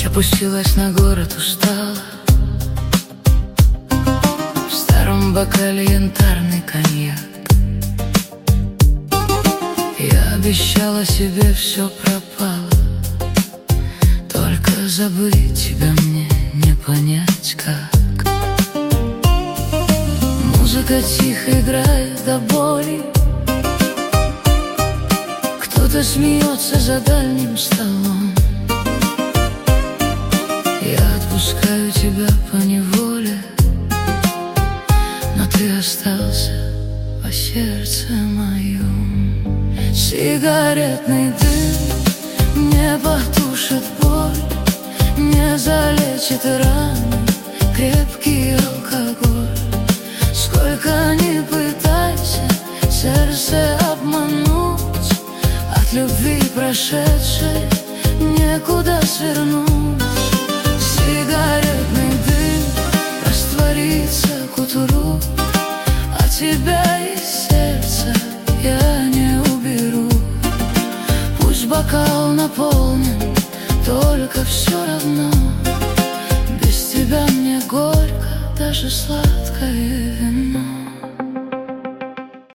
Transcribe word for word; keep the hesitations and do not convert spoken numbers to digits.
опустилась на город, устала. В старом бокале янтарный коньяк. Я обещала себе, все пропало, только забыть тебя мне не понять как. Музыка тихо играет до боли, кто-то смеется за дальним столом. Я отпускаю тебя поневоле, но ты остался по сердцу моем. Сигаретный дым не потушит боль, не залечит раны крепкий алкоголь. Сколько ни пытайся сердце обмануть, от любви прошедшей некуда свернуть. Сигаретный дым растворится к утру, а тебя из сердца я не уберу. Пусть бокал наполнен, только все равно без тебя мне горько, даже сладкое.